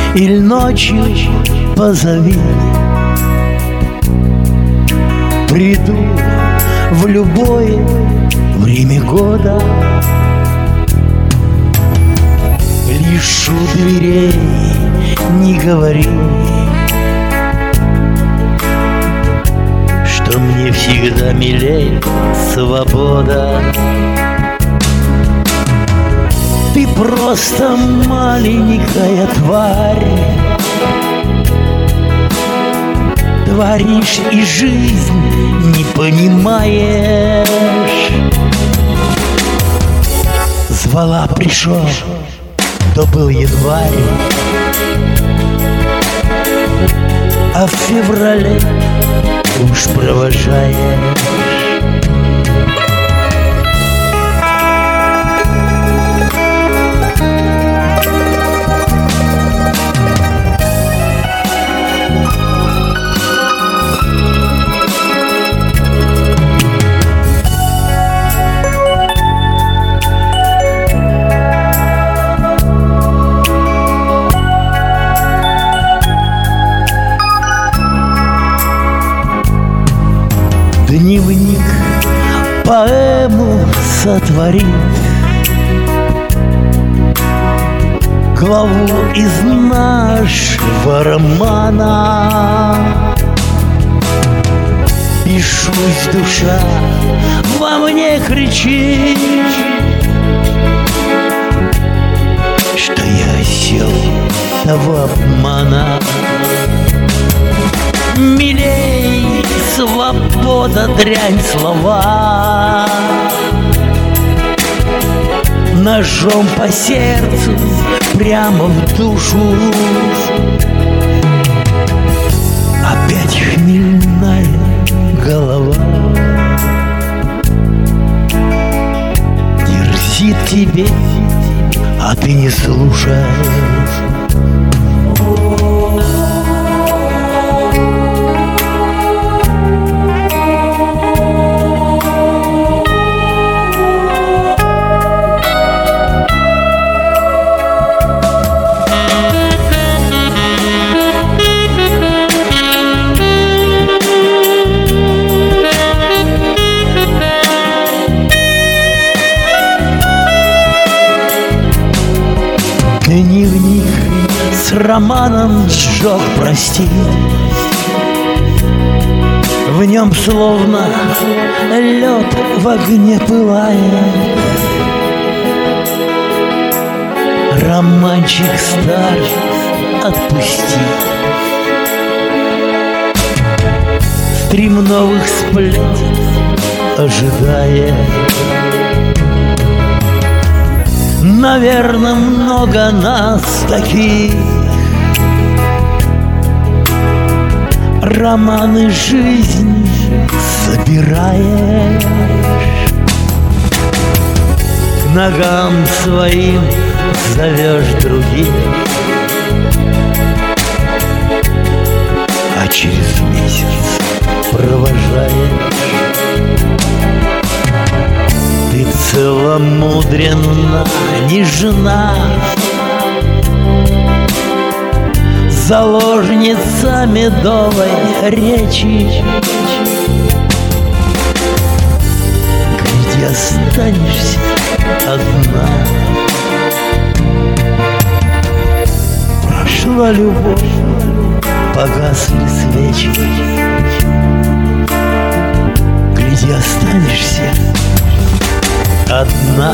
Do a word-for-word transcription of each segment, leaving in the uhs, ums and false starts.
или ночью позови. Приду в любое время года, лишь у дверей не говори, что мне всегда милей свобода. Ты просто маленькая тварь, творишь и жизнь не понимаешь. Звала, пришел, то был январь, а в феврале уж провожаешь. Дневник, поэму сотворит, главу из нашего романа. Пишусь, душа во мне кричит, что я осел того обмана. Милей свобода, дрянь слова, ножом по сердцу, прямо в душу. Опять хмельная голова дерзит тебе, а ты не слушаешь. Дневник с романом сжег, прости. В нем словно лед в огне пылает. Романчик стар, отпусти. Стрим новых сплетен ожидает. Наверно, много нас таких. Романы жизни собираешь, к ногам своим зовешь других, а через месяц провожаешь. Ты целомудренна, нежна, заложница медовой речи. Гляди, останешься одна. Прошла любовь, погасли свечи. Гляди, останешься одна.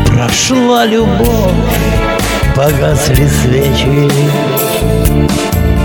Прошла любовь, погасли свечи.